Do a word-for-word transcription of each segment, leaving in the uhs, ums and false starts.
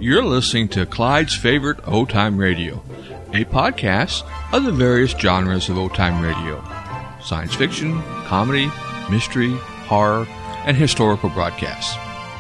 You're listening to Clyde's Favorite Old-Time Radio, a podcast of the various genres of old-time radio: science fiction, comedy, mystery, horror, and historical broadcasts.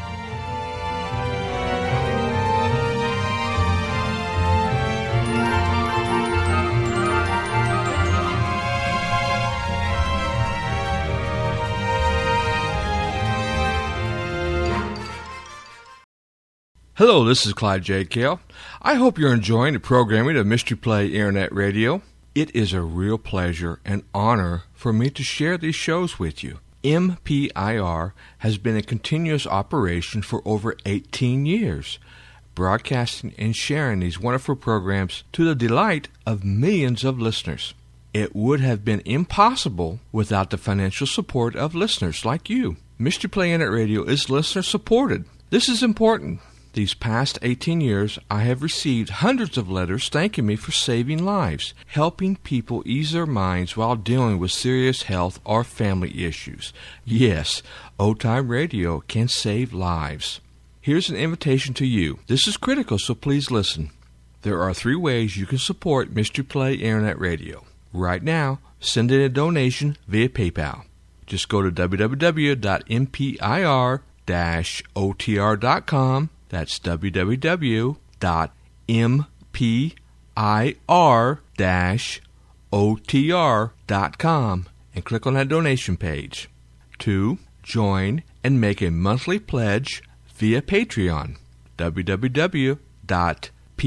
Hello, this is Clyde J. Cale. I hope you're enjoying the programming of Mystery Play Internet Radio. It is a real pleasure and honor for me to share these shows with you. M P I R has been in continuous operation for over eighteen years, broadcasting and sharing these wonderful programs to the delight of millions of listeners. It would have been impossible without the financial support of listeners like you. Mystery Play Internet Radio is listener supported. This is important. These past eighteen years, I have received hundreds of letters thanking me for saving lives, helping people ease their minds while dealing with serious health or family issues. Yes, old-time radio can save lives. Here's an invitation to you. This is critical, so please listen. There are three ways you can support Mystery Play Internet Radio. Right now, send in a donation via PayPal. Just go to w w w dot m p i r dash o t r dot com. That's w w w dot m p i r dash o t r dot com and click on that donation page. Two, join and make a monthly pledge via Patreon. w w w dot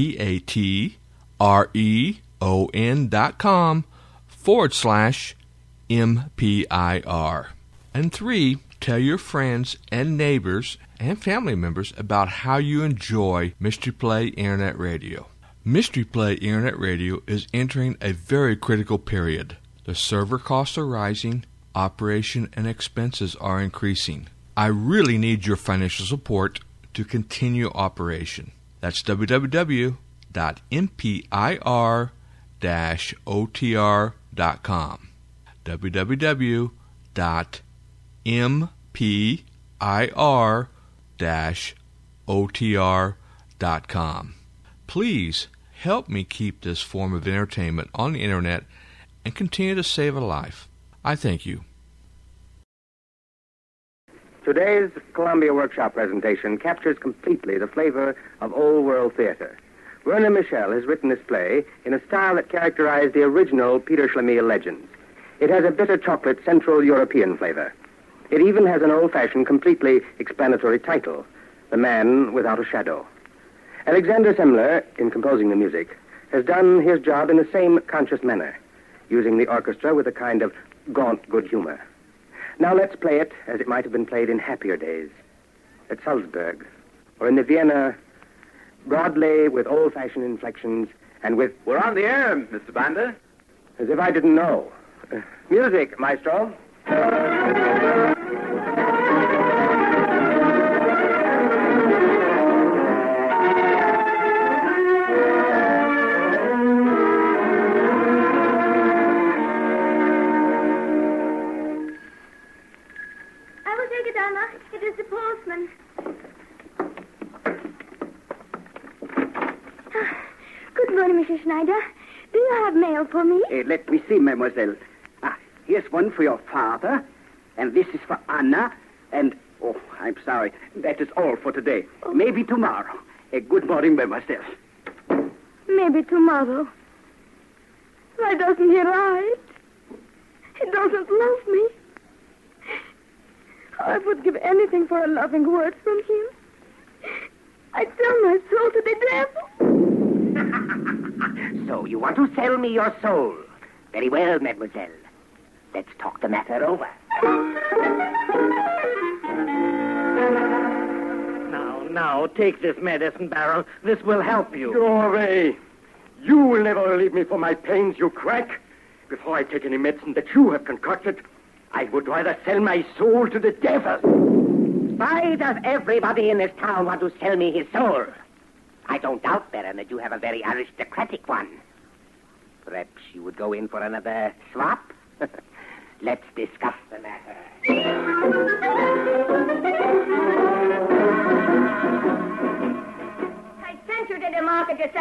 patreon dot com forward slash M P I R. And three, tell your friends and neighbors and family members about how you enjoy Mystery Play Internet Radio. Mystery Play Internet Radio is entering a very critical period. The server costs are rising, operation and expenses are increasing. I really need your financial support to continue operation. That's w w w dot m p i r dash o t r dot com. w w w dot m p i r dash o t r dot com. Please help me keep this form of entertainment on the internet and continue to save a life. I thank you. Today's Columbia Workshop presentation captures completely the flavor of old world theater. Werner Michel has written this play in a style that characterized the original Peter Schlemiel legends. It has a bitter chocolate Central European flavor. It even has an old-fashioned, completely explanatory title, The Man Without a Shadow. Alexander Semler, in composing the music, has done his job in the same conscious manner, using the orchestra with a kind of gaunt good humor. Now let's play it as it might have been played in happier days, at Salzburg, or in the Vienna, broadly with old-fashioned inflections, and with... We're on the air, Mister Banda. As if I didn't know. Uh, music, maestro. It is the postman. Good morning, Missus Schneider. Do you have mail for me? Uh, let me see, mademoiselle. Ah, here's one for your father, and this is for Anna, and... Oh, I'm sorry. That is all for today. Oh. Maybe tomorrow. Uh, good morning, mademoiselle. Maybe tomorrow. Why doesn't he write? He doesn't love me. I would give anything for a loving word from him. I'd sell my soul to the devil. So you want to sell me your soul? Very well, mademoiselle. Let's talk the matter over. Now, now, take this medicine barrel. This will help you. Go away. You will never relieve me for my pains, you crack. Before I take any medicine that you have concocted, I would rather sell my soul to the devil. Why does everybody in this town want to sell me his soul? I don't doubt, Baron, that you have a very aristocratic one. Perhaps you would go in for another swap? Let's discuss the matter. I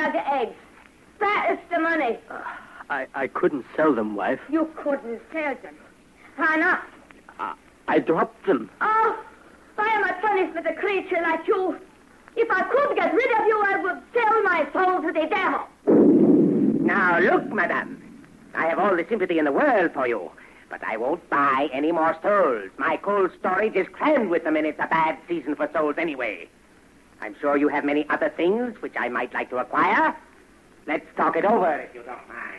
bag of eggs. That is the money. Uh, I, I couldn't sell them, wife. You couldn't sell them. Why not? Uh, I dropped them. Oh, why am I punished with a creature like you? If I could get rid of you, I would sell my soul to the devil. Now, look, madame. I have all the sympathy in the world for you, but I won't buy any more souls. My cold storage is crammed with them, and it's a bad season for souls anyway. I'm sure you have many other things which I might like to acquire. Let's talk it over, if you don't mind.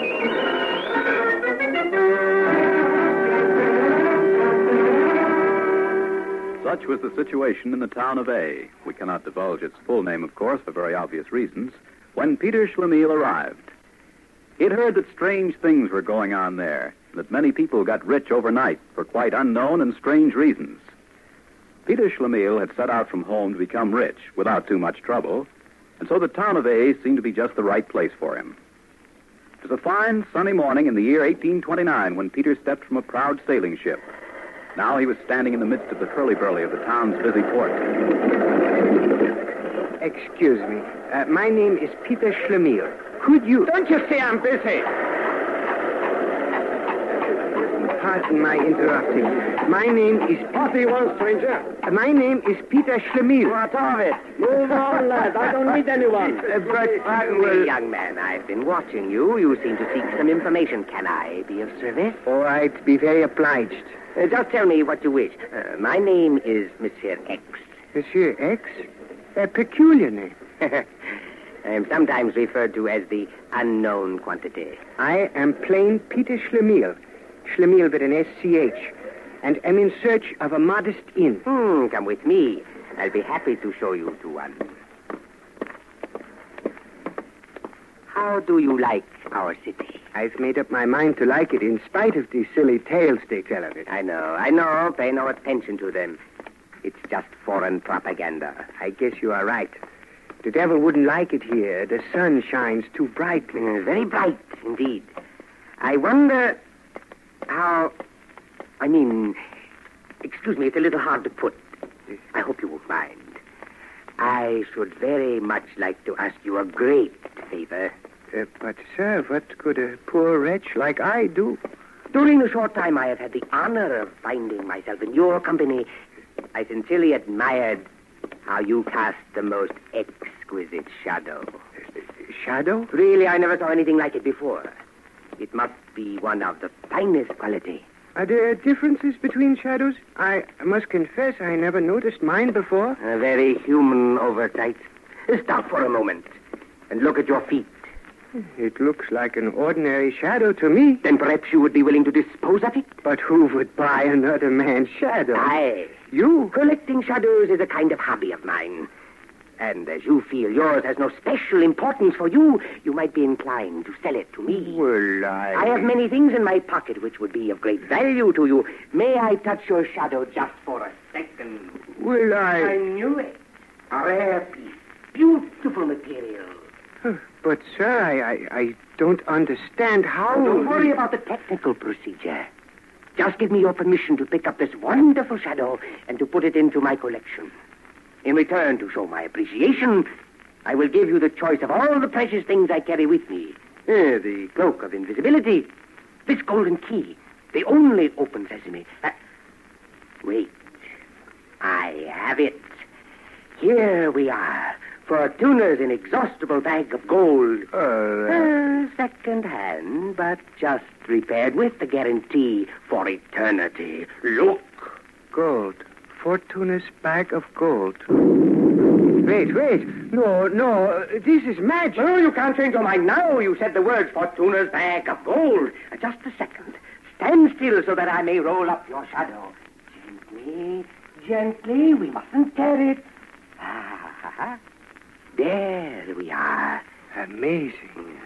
Such was the situation in the town of A. We cannot divulge its full name, of course, for very obvious reasons, when Peter Schlemiel arrived. He had heard that strange things were going on there, and that many people got rich overnight for quite unknown and strange reasons. Peter Schlemiel had set out from home to become rich without too much trouble, and so the town of A seemed to be just the right place for him. It was a fine, sunny morning in the year eighteen twenty-nine when Peter stepped from a proud sailing ship. Now he was standing in the midst of the hurly-burly of the town's busy port. Excuse me. Uh, my name is Peter Schlemiel. Could you... Don't you see I'm busy? Pardon my interrupting. My name is... What do you want, stranger? Uh, my name is Peter Schlemiel. What of it? Move on, lad. I don't need anyone. Uh, but, Pardon well... me, young man. I've been watching you. You seem to seek some information. Can I be of service? All right, be very obliged. Uh, just tell me what you wish. Uh, my name is Monsieur X. Monsieur X? A peculiar name. I am sometimes referred to as the unknown quantity. I am plain Peter Schlemiel. Schlemiel with an S C H. And am in search of a modest inn. Hmm, come with me. I'll be happy to show you to one. How do you like our city? I've made up my mind to like it in spite of the silly tales they tell of it. I know, I know. Pay no attention to them. It's just foreign propaganda. I guess you are right. The devil wouldn't like it here. The sun shines too brightly. Mm, very bright, indeed. I wonder how... I mean, excuse me, it's a little hard to put. I hope you won't mind. I should very much like to ask you a great favor. Uh, but, sir, what could a poor wretch like I do? During the short time I have had the honor of finding myself in your company, I sincerely admired how you cast the most exquisite shadow. Uh, shadow? Really, I never saw anything like it before. It must be one of the finest quality. Are there differences between shadows? I must confess I never noticed mine before. A very human oversight. Stop for a moment and look at your feet. It looks like an ordinary shadow to me. Then perhaps you would be willing to dispose of it? But who would buy another man's shadow? I. You? Collecting shadows is a kind of hobby of mine. And as you feel yours has no special importance for you, you might be inclined to sell it to me. Well, I... I have many things in my pocket which would be of great value to you. May I touch your shadow just for a second? Well, I... I knew it. A rare piece. Beautiful material. But, sir, I, I, I don't understand how... Don't worry about the technical procedure. Just give me your permission to pick up this wonderful shadow and to put it into my collection. In return, to show my appreciation, I will give you the choice of all the precious things I carry with me. Uh, the cloak of invisibility, this golden key, the only open sesame. Uh, wait. I have it. Here we are. Fortuna's inexhaustible bag of gold. Uh, uh, second hand, but just repaired with the guarantee for eternity. Look. Gold. Fortuna's bag of gold. Wait, wait. No, no. This is magic. Oh, you can't change your mind now. You said the words Fortuna's bag of gold. Uh, just a second. Stand still so that I may roll up your shadow. Gently, gently. We mustn't tear it. Ah, ha, ha. There we are. Amazing.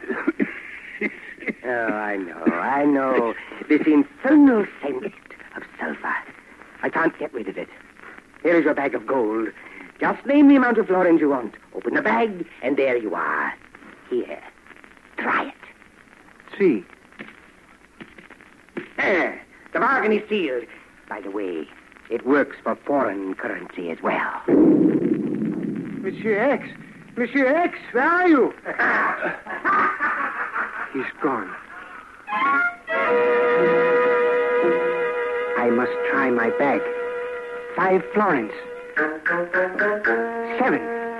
Oh, I know, I know. This infernal scent of sulfur. I can't get rid of it. Here is your bag of gold. Just name the amount of florins you want. Open the bag, and there you are. Here. Try it. See. There. The bargain is sealed. By the way, it works for foreign currency as well. Monsieur X, Monsieur X, where are you? He's gone. I must try my bag. Five florins. Seven.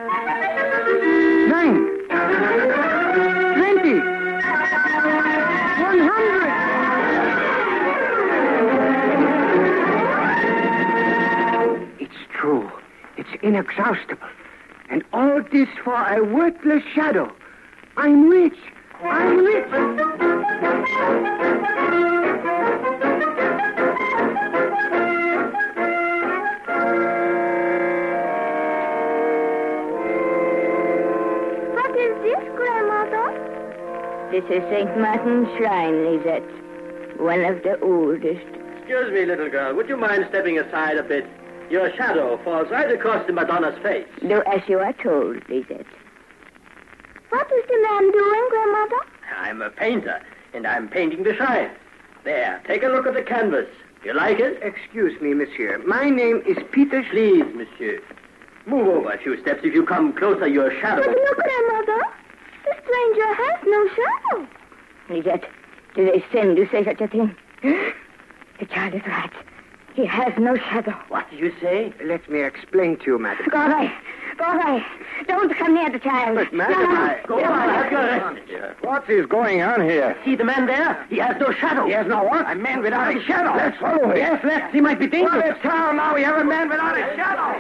Nine. Twenty. One hundred. It's true. It's inexhaustible. And all this for a worthless shadow. I'm rich. I'm rich. What is this, Grandmother? This is Saint Martin's Shrine, Lisette. One of the oldest. Excuse me, little girl. Would you mind stepping aside a bit? Your shadow falls right across the Madonna's face. Do as you are told, Lisette. What is the man doing, Grandmother? I'm a painter, and I'm painting the shrine. There, take a look at the canvas. You like it? Excuse me, monsieur. My name is Peter Sch... Please, monsieur. Move over a few steps. If you come closer, your shadow... But look, Grandmother. The stranger has no shadow. Lisette, do they send to say such a thing? The child is right. He has no shadow. What do you say? Let me explain to you, madam. Go away. Go away. Don't come near the child. But, madam, no, no. I... Go on, have your rest. What is going on here? See the man there? He has no shadow. He has no what? A man without a shadow. Let's follow him. Yes, let's. He might be dangerous. Well, it's town now. We have a man without a shadow.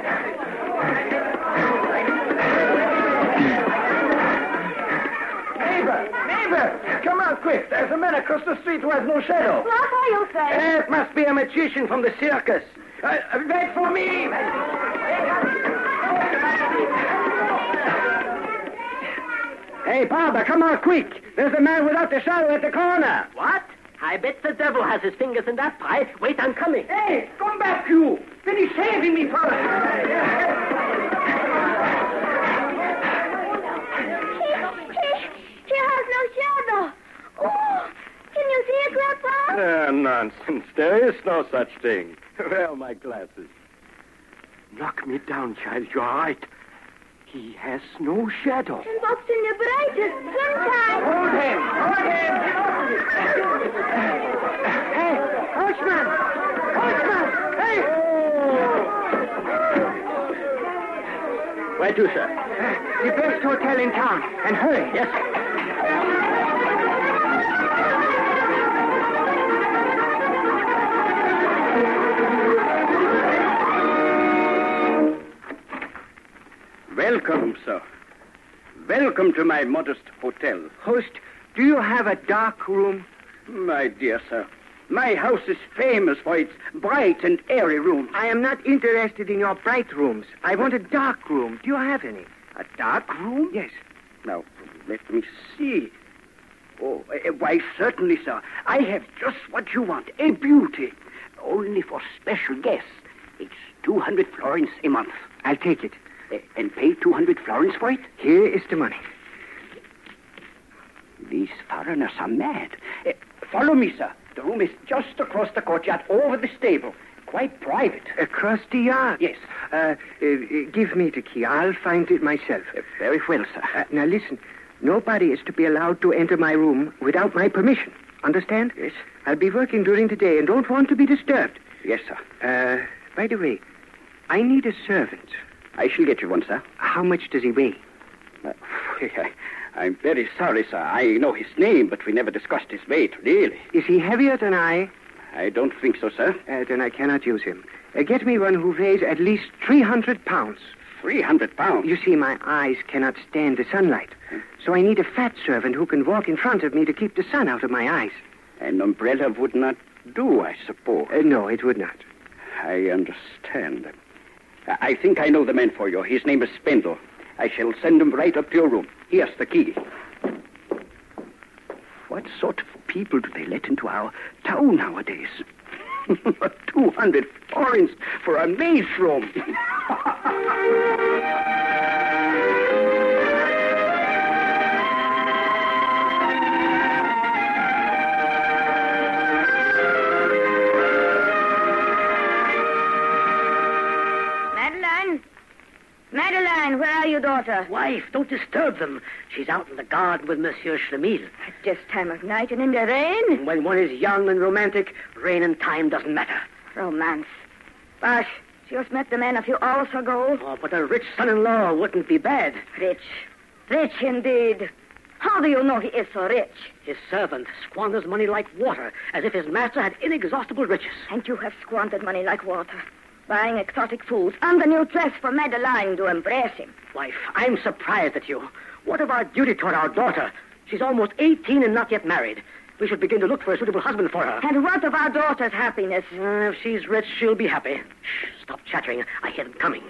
Neighbor, neighbor, come on quick. There's a man across the street who has no shadow. What are you saying? Eh, it must be a magician from the circus. Uh, wait for me. Hey, barber, come on quick. There's a man without the shadow at the corner. What? I bet the devil has his fingers in that pie. Wait, I'm coming. Hey, come back, you. Finish saving me first. He has no shadow. Oh, can you see it, Grandpa? Uh, nonsense. There is no such thing. Where are my glasses? Knock me down, child. You're right. He has no shadow. And what's in the brightest sunshine? Hold him! Hold him! Hey, Coachman! Coachman! Hey! Where to, sir? Uh, the best hotel in town. And hurry. Yes. Welcome, sir. Welcome to my modest hotel. Host, do you have a dark room? My dear sir, my house is famous for its bright and airy rooms. I am not interested in your bright rooms. I want a dark room. Do you have any? A dark room? Yes. Now, let me see. Oh, uh, why, certainly, sir. I have just what you want. A beauty. Only for special guests. It's two hundred florins a month. I'll take it. Uh, and pay two hundred florins for it? Here is the money. These foreigners are mad. Uh, follow me, sir. The room is just across the courtyard, over the stable. Quite private. Across the yard? Yes. Uh, uh, give me the key. I'll find it myself. Uh, very well, sir. Uh, now, listen. Nobody is to be allowed to enter my room without my permission. Understand? Yes. I'll be working during the day and don't want to be disturbed. Yes, sir. Uh, by the way, I need a servant. I shall get you one, sir. How much does he weigh? Uh, I'm very sorry, sir. I know his name, but we never discussed his weight, really. Is he heavier than I? I don't think so, sir. Uh, then I cannot use him. Uh, get me one who weighs at least three hundred pounds. Three hundred pounds? You see, my eyes cannot stand the sunlight. So I need a fat servant who can walk in front of me to keep the sun out of my eyes. An umbrella would not do, I suppose. Uh, no, it would not. I understand. I think I know the man for you. His name is Spindle. I shall send him right up to your room. Here's the key. What sort of people do they let into our town nowadays? Two hundred florins for a maid's room. Madeline? Madeline, where are you, daughter? daughter. Wife, don't disturb them. She's out in the garden with Monsieur Schlemiel. At this time of night and in the rain? When one is young and romantic, rain and time doesn't matter. Romance. Bosh, she just met the man a few hours ago. Oh, but a rich son-in-law wouldn't be bad. Rich. Rich indeed. How do you know he is so rich? His servant squanders money like water, as if his master had inexhaustible riches. And you have squandered money like water, buying exotic foods and a new dress for Madeline to embrace him. Wife, I'm surprised at you. What of our duty toward our daughter? She's almost eighteen and not yet married. We should begin to look for a suitable husband for her. And what of our daughter's happiness? Uh, if she's rich, she'll be happy. Shh, stop chattering. I hear them coming.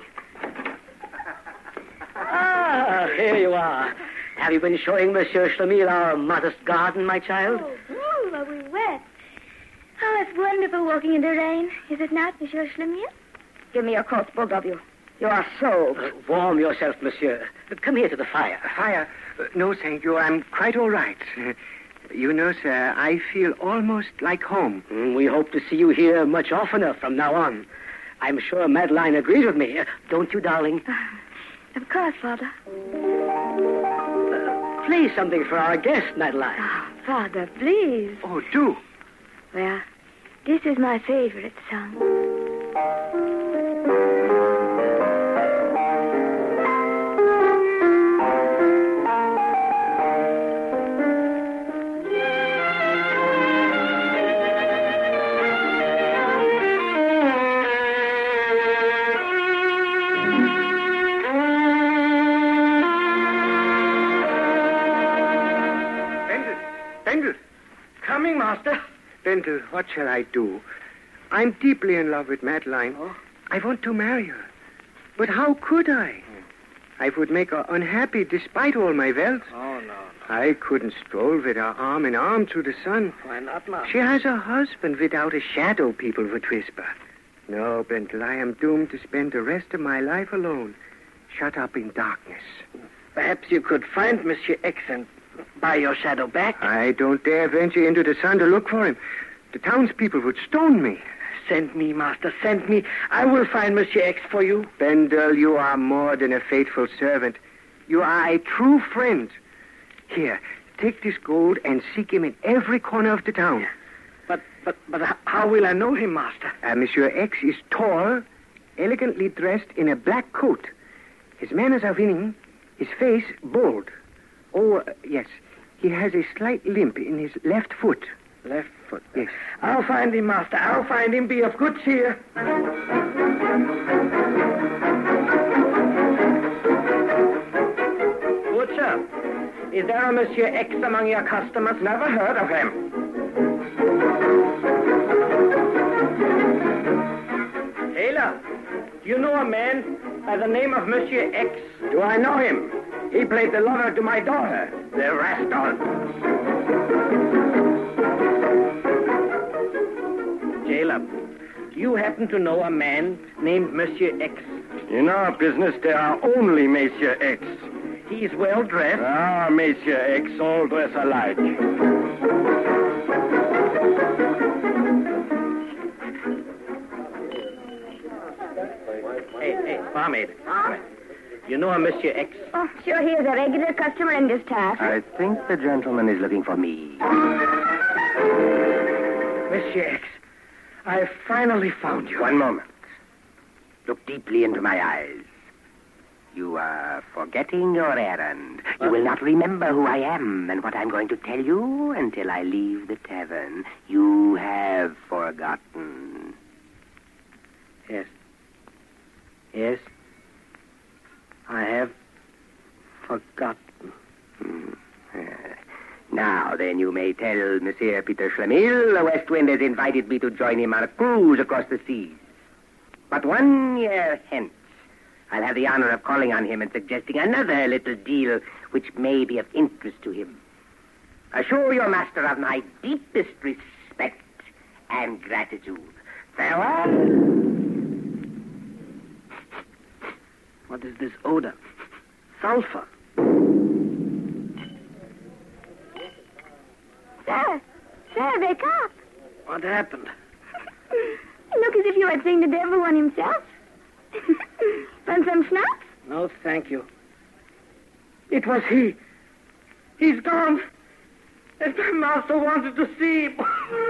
Ah, here you are. Have you been showing Monsieur Schlemiel our modest garden, my child? Oh, oh, are we wet? Oh, it's wonderful walking in the rain. Is it not, Monsieur Schlemiel? Give me your coat, both of you. You are soaked. Uh, warm yourself, monsieur. Uh, come here to the fire. Fire? Uh, no, thank you. I'm quite all right. Uh, you know, sir, I feel almost like home. Mm, we hope to see you here much oftener from now on. I'm sure Madeline agrees with me. Uh, don't you, darling? Uh, of course, Father. Uh, play something for our guest, Madeline. Oh, Father, please. Oh, do. Well, this is my favorite song. Coming, Master. Bendel, what shall I do? I'm deeply in love with Madeline. Oh? I want to marry her. But how could I? Hmm. I would make her unhappy despite all my wealth. Oh, no, no. I couldn't stroll with her arm in arm through the sun. Why not, Master? She has a husband without a shadow, people would whisper. No, Bendel, I am doomed to spend the rest of my life alone, shut up in darkness. Perhaps you could find Monsieur X and buy your shadow back. I don't dare venture into the sun to look for him. The townspeople would stone me. Send me, Master, send me. I will find Monsieur X for you. Bendel, you are more than a faithful servant. You are a true friend. Here, take this gold and seek him in every corner of the town. But, but, but how will I know him, Master? Uh, Monsieur X is tall, elegantly dressed in a black coat. His manners are winning, his face bold. Oh, uh, yes. He has a slight limp in his left foot. Left foot? Yes. I'll find him, Master. I'll find him. Be of good cheer. Butcher, is there a Monsieur X among your customers? Never heard of him. Taylor, do you know a man by the name of Monsieur X? Do I know him? He played the lover to my daughter, the rascal. Jailer, do you happen to know a man named Monsieur X? In our business, there are only Monsieur X. He is well dressed. Ah, Monsieur X, all dress alike. Hey, hey, barmaid. Huh? You know a Monsieur X? Oh, sure, he is a regular customer in this tavern. I think the gentleman is looking for me. Monsieur X, I finally found you. One moment. Look deeply into my eyes. You are forgetting your errand. You will not remember who I am and what I'm going to tell you until I leave the tavern. You have forgotten. Yes. Yes. I have forgotten. Hmm. Uh, now, then, you may tell Monsieur Peter Schlemiel the West Wind has invited me to join him on a cruise across the seas. But one year hence, I'll have the honor of calling on him and suggesting another little deal which may be of interest to him. Assure your master of my deepest respect and gratitude. Farewell. What is this odor? Sulfur. Sir, sir, wake up. What happened? You look as if you had seen the devil one himself. Want some schnapps? No, thank you. It was he. He's gone. And my master wanted to see him.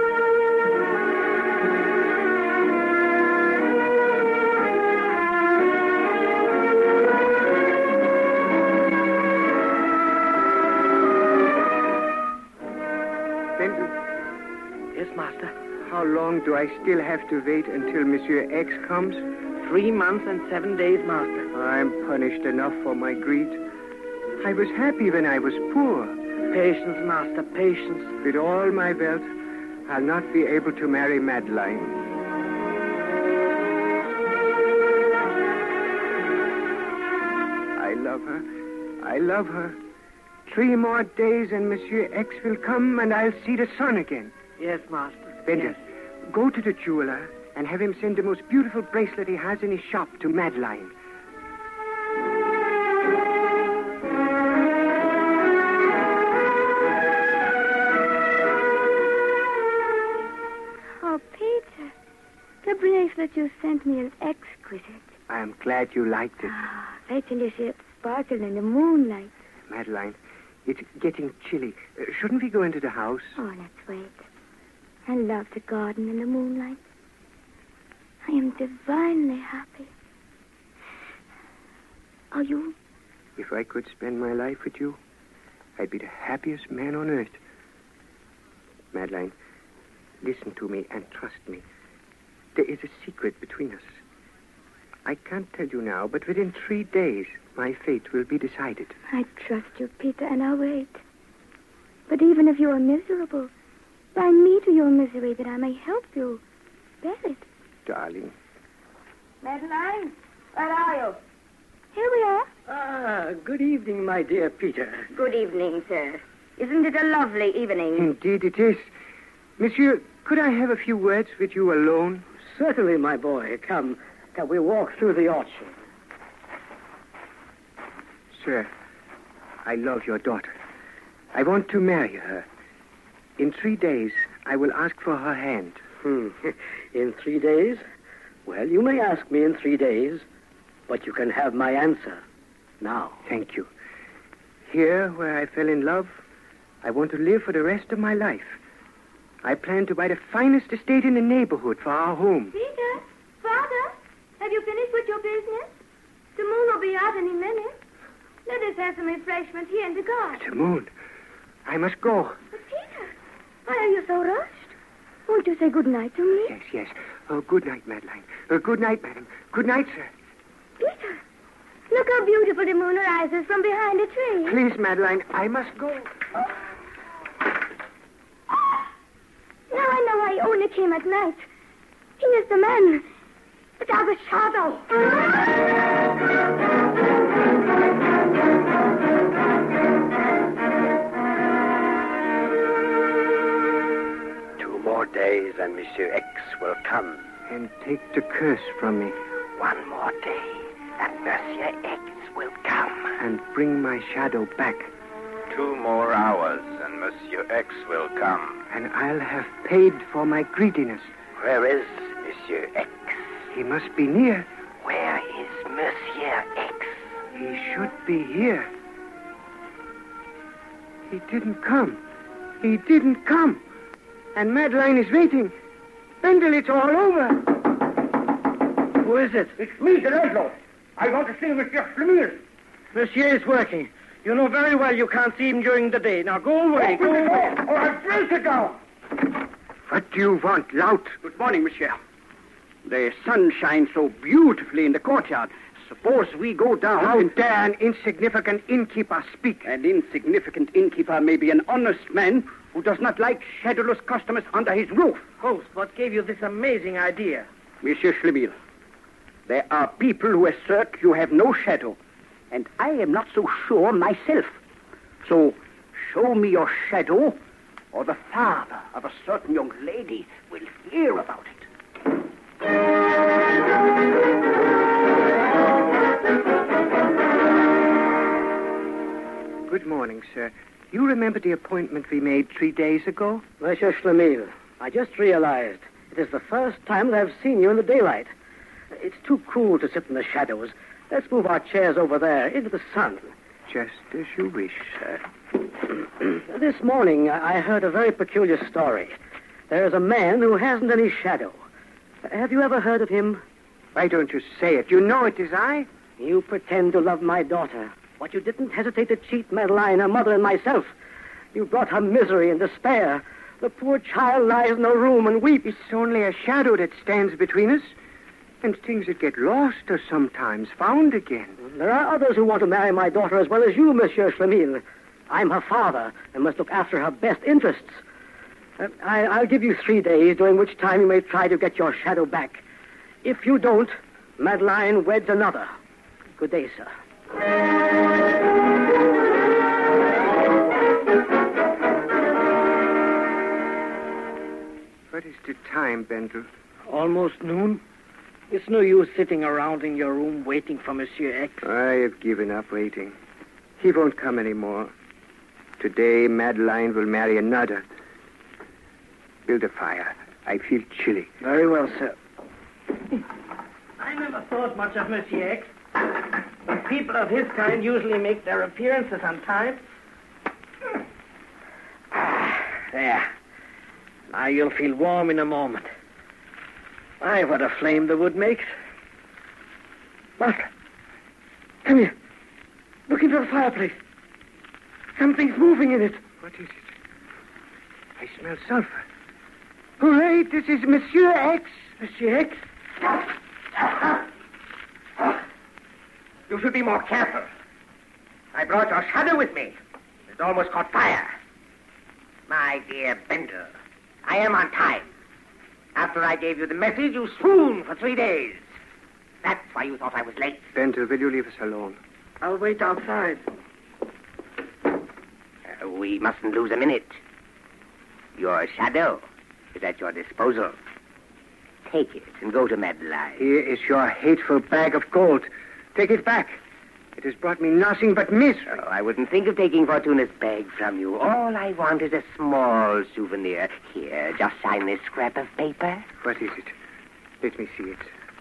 Bendel, Yes, master. how long do I still have to wait until Monsieur X comes? Three months and seven days, master. I'm punished enough for my greed. I was happy when I was poor. Patience, master, patience. With all my wealth, I'll not be able to marry Madeline. I love her. I love her. Three more days and Monsieur X will come and I'll see the sun again. Yes, master. Bender, Yes. go to the jeweler and have him send the most beautiful bracelet he has in his shop to Madeline. Oh, Peter, the bracelet you sent me is exquisite. I'm glad you liked it. Ah, wait till you see it sparkle in the moonlight. Madeline, it's getting chilly. Uh, shouldn't we go into the house? Oh, let's wait. I love the garden in the moonlight. I am divinely happy. Are you? If I could spend my life with you, I'd be the happiest man on earth. Madeline, listen to me and trust me. There is a secret between us. I can't tell you now, but within three days, my fate will be decided. I trust you, Peter, and I'll wait. But even if you are miserable, bind me to your misery that I may help you bear it. Darling. Madeline, where are you? Here we are. Ah, good evening, my dear Peter. Good evening, sir. Isn't it a lovely evening? Indeed it is. Monsieur, could I have a few words with you alone? Certainly, my boy. Come, can we walk through the orchard? Sir, I love your daughter. I want to marry her. In three days, I will ask for her hand. Hmm. In three days? Well, you may ask me in three days, but you can have my answer now. Thank you. Here, where I fell in love, I want to live for the rest of my life. I plan to buy the finest estate in the neighborhood for our home. Peter, Father, have you finished with your business? The moon will be out any minute. Let us have some refreshment here in the garden. The moon. I must go. But Peter, why are you so rushed? Won't you say good night to me? Yes, yes. Oh, good night, Madeline. Uh, good night, madam. Good night, sir. Peter, look how beautiful the moon rises from behind a tree. Please, Madeline, I must go. Now I know why he only came at night. He is the man. But I was shadow. Two more days and Monsieur X will come. And take the curse from me. One more day and Monsieur X will come. And bring my shadow back. Two more hours and Monsieur X will come. And I'll have paid for my greediness. Where is Monsieur X? He must be near. Where is Monsieur X? He should be here. He didn't come. He didn't come. And Madeline is waiting. Bendel, it's all over. Who is it? It's me, the landlord. I want to see Monsieur Flemir. Monsieur is working. You know very well you can't see him during the day. Now go away, go Open the away. door, or I'll break it down. What do you want, lout? Good morning, Monsieur. The sun shines so beautifully in the courtyard. Suppose we go down... How and- dare an insignificant innkeeper speak? An insignificant innkeeper may be an honest man who does not like shadowless customers under his roof. Host, what gave you this amazing idea? Monsieur Schlemiel, there are people who assert you have no shadow, and I am not so sure myself. So, show me your shadow, or the father of a certain young lady will hear about it. Good morning, sir. You remember the appointment we made three days ago? Monsieur Schlemiel, I just realized it is the first time that I've seen you in the daylight. It's too cool to sit in the shadows. Let's move our chairs over there into the sun. Just as you wish, sir. This morning, I heard a very peculiar story. There is a man who hasn't any shadow. Have you ever heard of him? Why don't you say it? You know it is I. You pretend to love my daughter, but you didn't hesitate to cheat Madeline, her mother, and myself. You brought her misery and despair. The poor child lies in a room and weeps. It's only a shadow that stands between us. And things that get lost are sometimes found again. There are others who want to marry my daughter as well as you, Monsieur Schlemiel. I'm her father and must look after her best interests. Uh, I, I'll give you three days, during which time you may try to get your shadow back. If you don't, Madeline weds another. Good day, sir. What is the time, Bendel? Almost noon. It's no use sitting around in your room waiting for Monsieur X. I have given up waiting. He won't come anymore. Today, Madeline will marry another. Build a fire. I feel chilly. Very well, sir. I never thought much of Monsieur X. But people of his kind usually make their appearances on time. Ah, there. Now you'll feel warm in a moment. My, what a flame the wood makes. Master, come here. Look into the fireplace. Something's moving in it. What is it? I smell sulfur. Hooray, this is Monsieur X. Monsieur X? You should be more careful. I brought your shadow with me. It almost caught fire. My dear Bendel, I am on time. After I gave you the message, you swooned for three days. That's why you thought I was late. Bendel, will you leave us alone? I'll wait outside. Uh, we mustn't lose a minute. Your shadow is at your disposal. Take it and go to Madeline. Here is your hateful bag of gold. Take it back. It has brought me nothing but misery. Oh, I wouldn't think of taking Fortuna's bag from you. All I want is a small souvenir. Here, just sign this scrap of paper. What is it? Let me see it.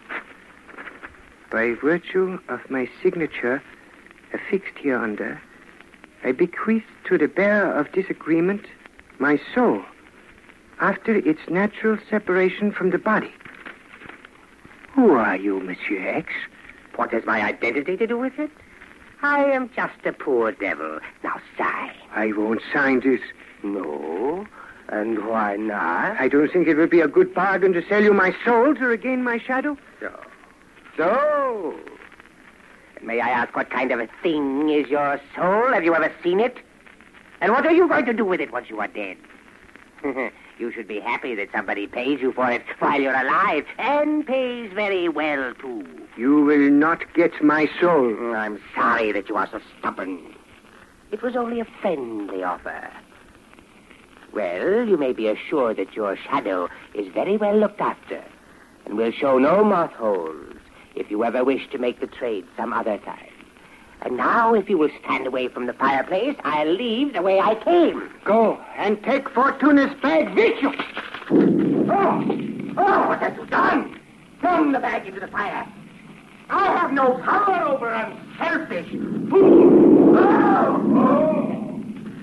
By virtue of my signature affixed hereunder, I bequeath to the bearer of this agreement my soul after its natural separation from the body. Who are you, Monsieur X? What has my identity to do with it? I am just a poor devil. Now sign. I won't sign this. No? And why not? I don't think it would be a good bargain to sell you my soul to regain my shadow. So? So? May I ask what kind of a thing is your soul? Have you ever seen it? And what are you going to do with it once you are dead? You should be happy that somebody pays you for it while you're alive, and pays very well, too. You will not get my soul. I'm sorry that you are so stubborn. It was only a friendly offer. Well, you may be assured that your shadow is very well looked after, and will show no moth holes if you ever wish to make the trade some other time. And now, if you will stand away from the fireplace, I'll leave the way I came. Go, and take Fortuna's bag with you. Oh! Oh, what have you done? Thrown the bag into the fire. I have no power over unselfish fool. Oh!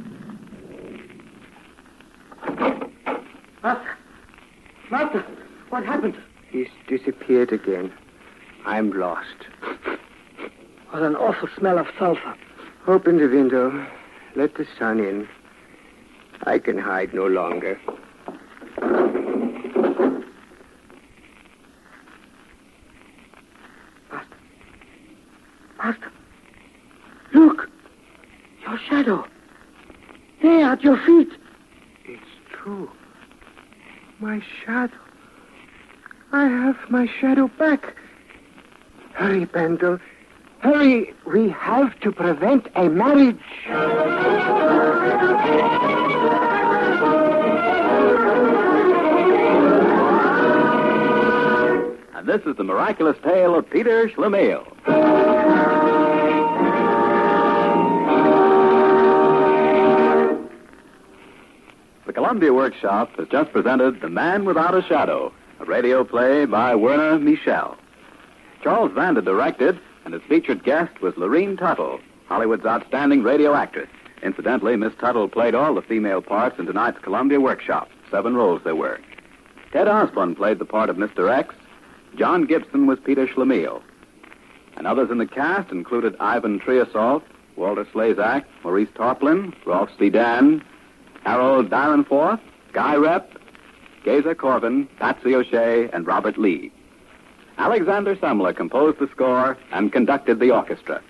Oh! Master! Master! What happened? He's disappeared again. I'm lost. What an awful smell of sulfur. Open the window. Let the sun in. I can hide no longer. Master. Master. Look. Your shadow. There at your feet. It's true. My shadow. I have my shadow back. Hurry, Bendel. Hurry, we have to prevent a marriage. And this is the miraculous tale of Peter Schlemiel. The Columbia Workshop has just presented The Man Without a Shadow, a radio play by Werner Michel. Charles Vanda directed, and his featured guest was Lorene Tuttle. Hollywood's outstanding radio actress. Incidentally, Miss Tuttle played all the female parts in tonight's Columbia Workshop. Seven roles there were. Ted Osborne played the part of Mister X. John Gibson was Peter Schlemiel. And others in the cast included Ivan Triasalt, Walter Slazak, Maurice Tarplin, Rolf Zidane, Harold Dyrenforth, Guy Rep, Geza Corbin, Patsy O'Shea, and Robert Lee. Alexander Semler composed the score and conducted the orchestra.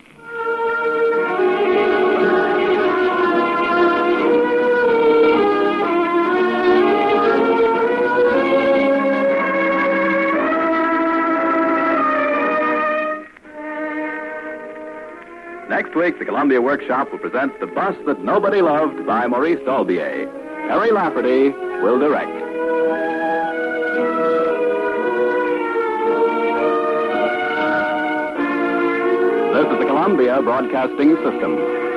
Next week, the Columbia Workshop will present The Bus That Nobody Loved by Maurice Dolbier. Harry Lafferty will direct. This is the Columbia Broadcasting System.